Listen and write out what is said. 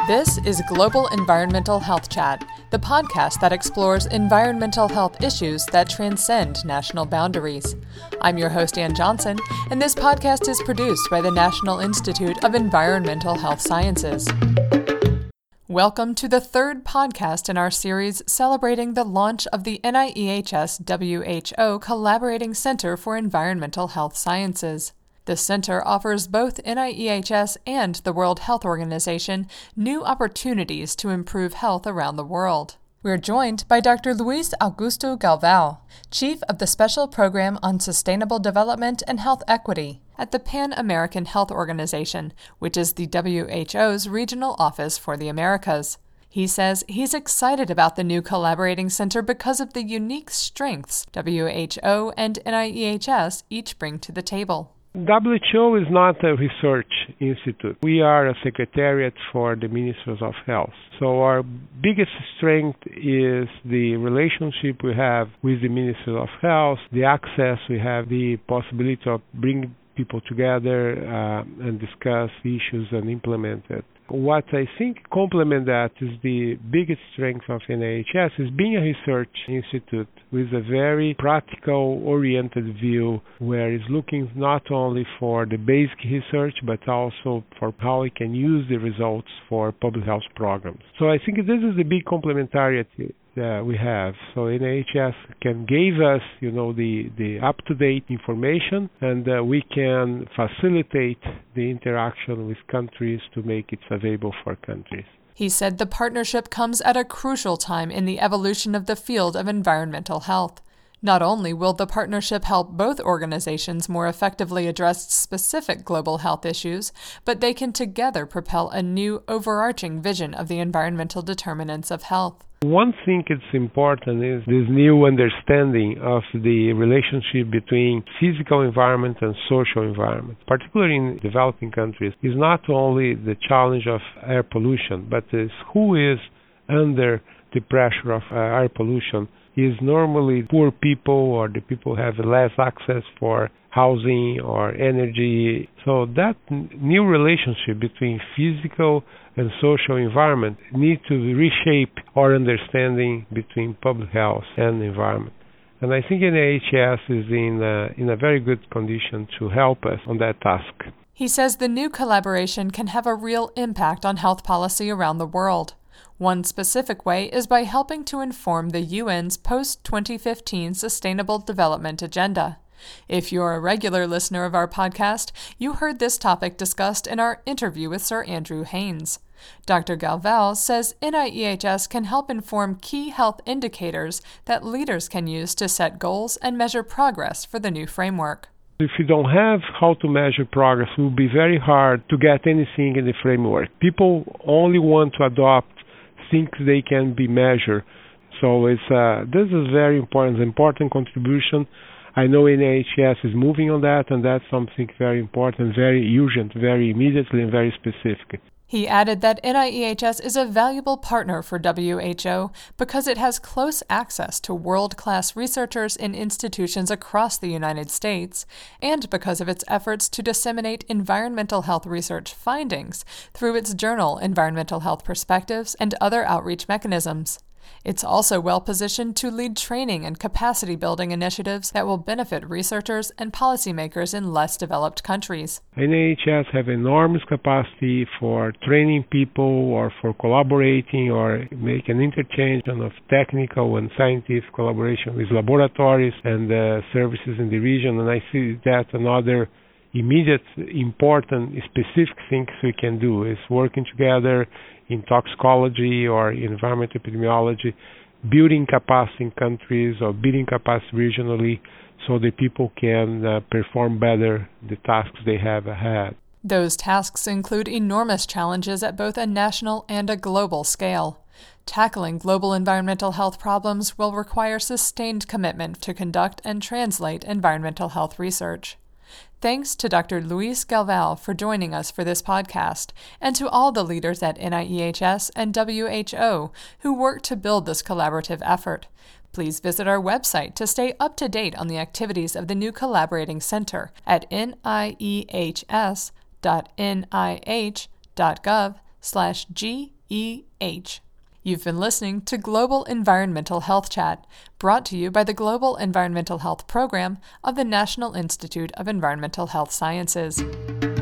This is Global Environmental Health Chat, the podcast that explores environmental health issues that transcend national boundaries. I'm your host, Ann Johnson, and this podcast is produced by the National Institute of Environmental Health Sciences. Welcome to the third podcast in our series celebrating the launch of the NIEHS-WHO Collaborating Center for Environmental Health Sciences. The center offers both NIEHS and the World Health Organization new opportunities to improve health around the world. We're joined by Dr. Luis Augusto Galvão, Chief of the Special Program on Sustainable Development and Health Equity at the Pan American Health Organization, which is the WHO's regional office for the Americas. He says he's excited about the new collaborating center because of the unique strengths WHO and NIEHS each bring to the table. WHO is not a research institute. We are a secretariat for the Ministers of Health. So our biggest strength is the relationship we have with the Ministers of Health, the access we have, the possibility of bringing people together and discuss issues and implement it. What I think complement that is the biggest strength of NIEHS is being a research institute with a very practical-oriented view where it's looking not only for the basic research but also for how we can use the results for public health programs. So I think this is the big complementarity we have. So NIEHS can give us, the up-to-date information, and we can facilitate the interaction with countries to make it available for countries. He said the partnership comes at a crucial time in the evolution of the field of environmental health. Not only will the partnership help both organizations more effectively address specific global health issues, but they can together propel a new overarching vision of the environmental determinants of health. One thing that's important is this new understanding of the relationship between physical environment and social environment, particularly in developing countries. Is not only the challenge of air pollution, but is who is under the pressure of air pollution is normally poor people or the people who have less access for housing or energy. So that new relationship between physical and social environment need to reshape our understanding between public health and environment. And I think NIEHS is in a very good condition to help us on that task. He says the new collaboration can have a real impact on health policy around the world. One specific way is by helping to inform the UN's post-2015 Sustainable Development Agenda. If you're a regular listener of our podcast, you heard this topic discussed in our interview with Sir Andrew Haynes. Dr. Galvão says NIEHS can help inform key health indicators that leaders can use to set goals and measure progress for the new framework. If you don't have how to measure progress, it will be very hard to get anything in the framework. People only want to adopt things they can be measured. So this is very important contribution. I know NIEHS is moving on that, and that's something very important, very urgent, very immediately, and very specific. He added that NIEHS is a valuable partner for WHO because it has close access to world-class researchers in institutions across the United States, and because of its efforts to disseminate environmental health research findings through its journal Environmental Health Perspectives and other outreach mechanisms. It's also well-positioned to lead training and capacity-building initiatives that will benefit researchers and policymakers in less developed countries. NIEHS have enormous capacity for training people or for collaborating or make an interchange of technical and scientific collaboration with laboratories and services in the region, and I see that another immediate, important, specific things we can do is working together in toxicology or environmental epidemiology, building capacity in countries or building capacity regionally so that people can perform better the tasks they have ahead. Those tasks include enormous challenges at both a national and a global scale. Tackling global environmental health problems will require sustained commitment to conduct and translate environmental health research. Thanks to Dr. Luis Galvão for joining us for this podcast, and to all the leaders at NIEHS and WHO who work to build this collaborative effort. Please visit our website to stay up to date on the activities of the new collaborating center at niehs.nih.gov global.org/GEH. You've been listening to Global Environmental Health Chat, brought to you by the Global Environmental Health Program of the National Institute of Environmental Health Sciences.